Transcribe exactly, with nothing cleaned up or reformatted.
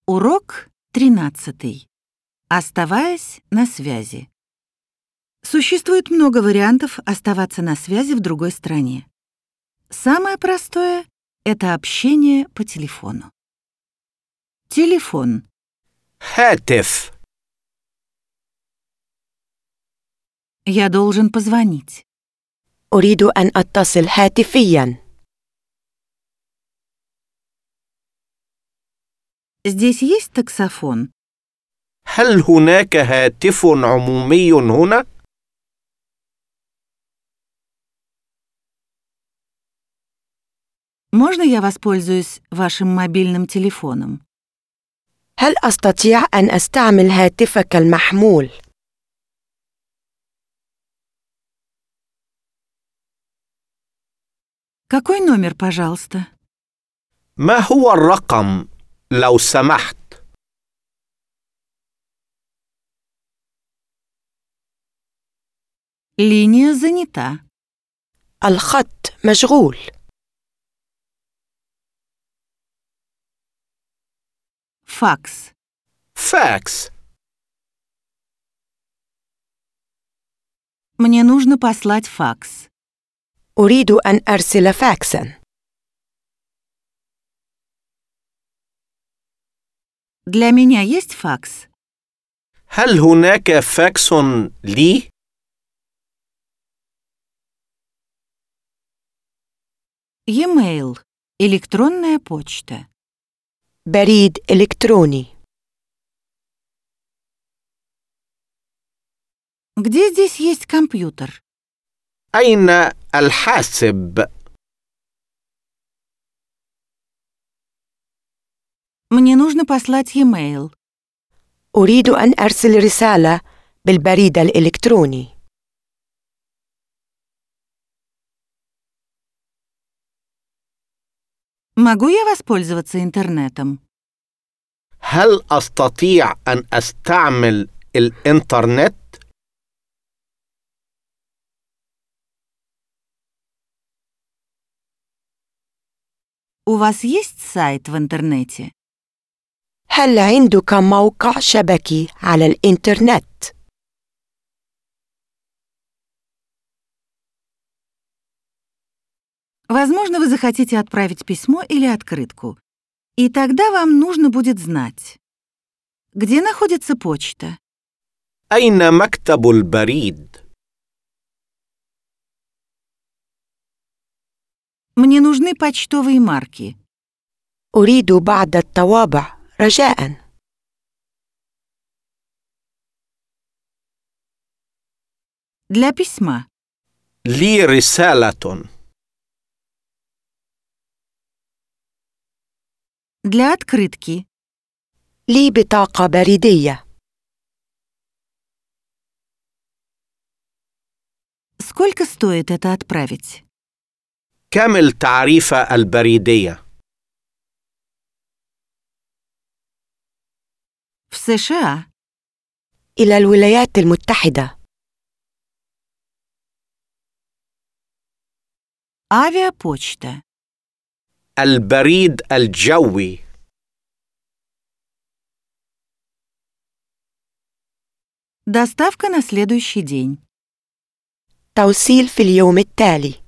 Урок тринадцатый. Оставаясь на связи. Существует много вариантов оставаться на связи в другой стране. Самое простое — это общение по телефону. Телефон. هاتف. Я должен позвонить. أريد أن أتصل هاتفياً. Здесь есть таксофон? هل هناك هاتف عمومي هنا؟ Можно я воспользуюсь вашим мобильным телефоном? هل أستطيع أن أستعمل هاتفك المحمول؟ Какой номер, пожалуйста? ما هو الرقم لو سمحت؟ Линия занята. الخط مشغول. Факс. فاكس. Мне нужно послать факс. أريد أن أرسل فاكساً. Для меня есть факс? هل هناك فاكس لي؟ E-mail. Электронная почта. بريد إلكتروني. Где здесь есть компьютер? أين الحاسب؟ Мне нужно послать e-mail. أريد أن أرسل رسالة بالبريد الإلكتروني. Могу я воспользоваться интернетом? هل أستطيع أن أستعمل الإنترنت؟ У вас есть сайт в интернете? هل عندك موقع شبكي على الإنترنت؟ Возможно, вы захотите отправить письмо или открытку. И тогда вам нужно будет знать, где находится почта. أين مكتب البريد؟ Мне нужны почтовые марки. أريد بعض الطوابع رجاءً. Для письма. لي رسالة. Для открытки. لي بطاقة بريدية. Сколько стоит это отправить? كم التعريفة البريدية؟ В США. إلى الولايات المتحدة. Авиапочта. البريد الجوي. Доставка на следующий день. توصيل في اليوم التالي.